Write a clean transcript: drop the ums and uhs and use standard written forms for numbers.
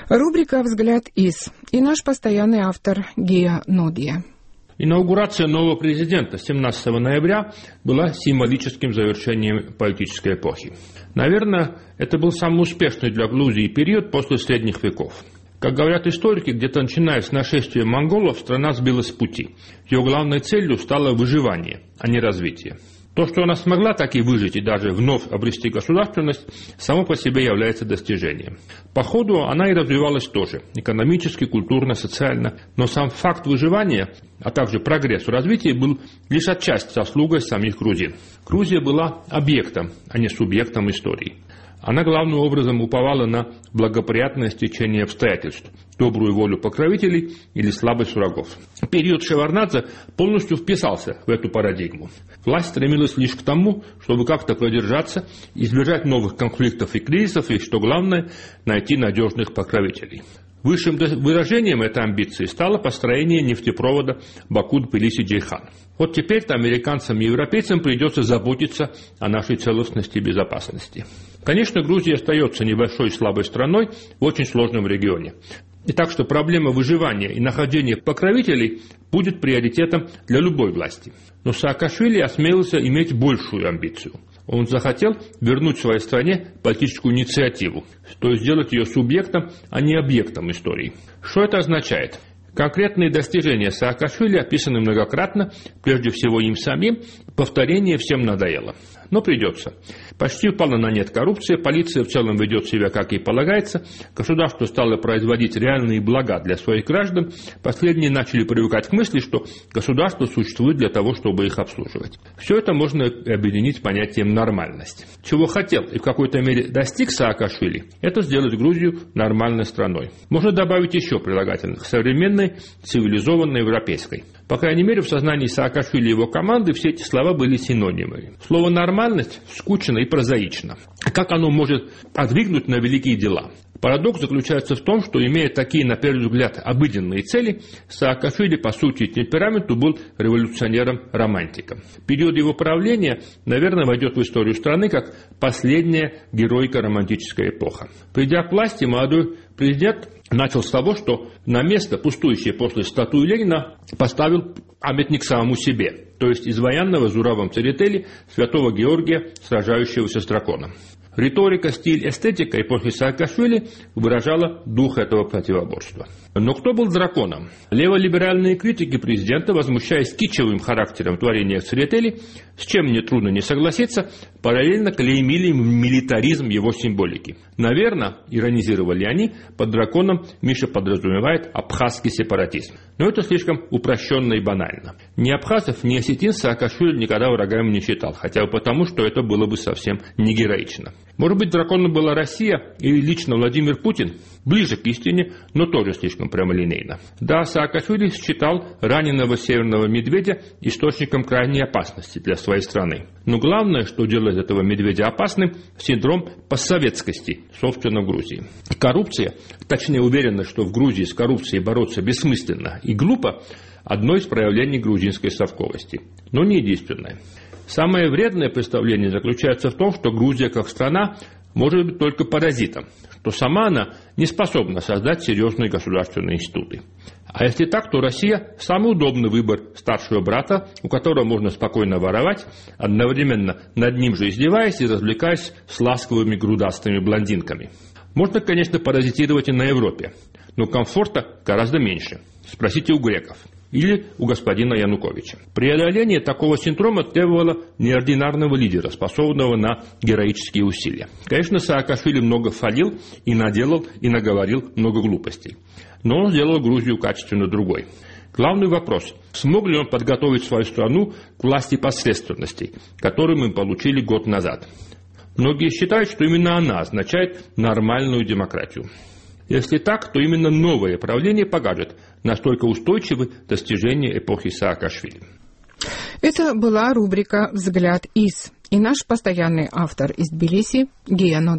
Рубрика «Взгляд из» и наш постоянный автор Гия Нодия. Инаугурация нового президента 17 ноября была символическим завершением политической эпохи. Наверное, это был самый успешный для Грузии период после средних веков. Как говорят историки, где-то начиная с нашествия монголов, страна сбилась с пути. Ее главной целью стало выживание, а не развитие. То, что она смогла так и выжить и даже вновь обрести государственность, само по себе является достижением. По ходу она и развивалась тоже, экономически, культурно, социально. Но сам факт выживания, а также прогресс в развитии был лишь отчасти заслугой самих грузин. Грузия была объектом, а не субъектом истории. Она главным образом уповала на благоприятное стечение обстоятельств, добрую волю покровителей или слабость врагов. Период Шеварднадзе полностью вписался в эту парадигму. Власть стремилась лишь к тому, чтобы как-то продержаться, избежать новых конфликтов и кризисов, и, что главное, найти надежных покровителей. Высшим выражением этой амбиции стало построение нефтепровода Баку-Тбилиси-Джейхан. Вот теперь-то американцам и европейцам придется заботиться о нашей целостности и безопасности. Конечно, Грузия остается небольшой и слабой страной в очень сложном регионе. И так что проблема выживания и нахождения покровителей будет приоритетом для любой власти. Но Саакашвили осмелился иметь большую амбицию. Он захотел вернуть своей стране политическую инициативу, то есть сделать ее субъектом, а не объектом истории. Что это означает? Конкретные достижения Саакашвили описаны многократно, прежде всего им самим, повторение всем надоело. Но придется. Почти упала на нет коррупция, полиция в целом ведет себя как и полагается, государство стало производить реальные блага для своих граждан, последние начали привыкать к мысли, что государство существует для того, чтобы их обслуживать. Все это можно объединить понятием «нормальность». Чего хотел и в какой-то мере достиг Саакашвили, это сделать Грузию нормальной страной. Можно добавить еще прилагательных – современной, цивилизованной, европейской. По крайней мере, в сознании Саакашвили и его команды все эти слова были синонимами. Слово «нормальность» скучно и прозаично. Как оно может подвигнуть на великие дела? Парадокс заключается в том, что, имея такие, на первый взгляд, обыденные цели, Саакашвили, по сути и темпераменту, был революционером-романтиком. Период его правления, наверное, войдет в историю страны как последняя героико-романтическая эпоха. Придя к власти, молодой президент начал с того, что на место, пустующее после статуи Ленина, поставил памятник самому себе, то есть изваянного Зуравом Церетели святого Георгия, сражающегося с драконом. Риторика, стиль, эстетика эпохи Саакашвили выражала дух этого противоборства. Но кто был драконом? Леволиберальные критики президента, возмущаясь кичевым характером творения Церетели, с чем мне трудно не согласиться, параллельно клеймили милитаризм его символики. Наверное, иронизировали они, под драконом Миша подразумевает абхазский сепаратизм. Но это слишком упрощенно и банально. Ни абхазов, ни осетин Саакашвили никогда врагами не считал, хотя бы потому, что это было бы совсем не героично. Может быть, драконом была Россия или лично Владимир Путин? Ближе к истине, но тоже слишком прямолинейно. Да, Саакашвили считал раненого северного медведя источником крайней опасности для своей страны. Но главное, что делает этого медведя опасным, синдром постсоветскости, собственно, в Грузии. Коррупция, точнее уверенность, что в Грузии с коррупцией бороться бессмысленно и глупо, одно из проявлений грузинской совковости. Но не единственное. Самое вредное представление заключается в том, что Грузия как страна может быть только паразитом, что сама она не способна создать серьезные государственные институты. А если так, то Россия – самый удобный выбор старшего брата, у которого можно спокойно воровать, одновременно над ним же издеваясь и развлекаясь с ласковыми грудастыми блондинками. Можно, конечно, паразитировать и на Европе, но комфорта гораздо меньше. Спросите у греков. Или у господина Януковича. Преодоление такого синдрома требовало неординарного лидера, способного на героические усилия. Конечно, Саакашвили много фалил и наделал, и наговорил много глупостей. Но он сделал Грузию качественно другой. Главный вопрос – смог ли он подготовить свою страну к власти посредственностей, которую мы получили год назад? Многие считают, что именно она означает нормальную демократию. Если так, то именно новое правление покажет, насколько устойчивы достижения эпохи Саакашвили. Это была рубрика «Взгляд из» и наш постоянный автор из Тбилиси Гия Нодия.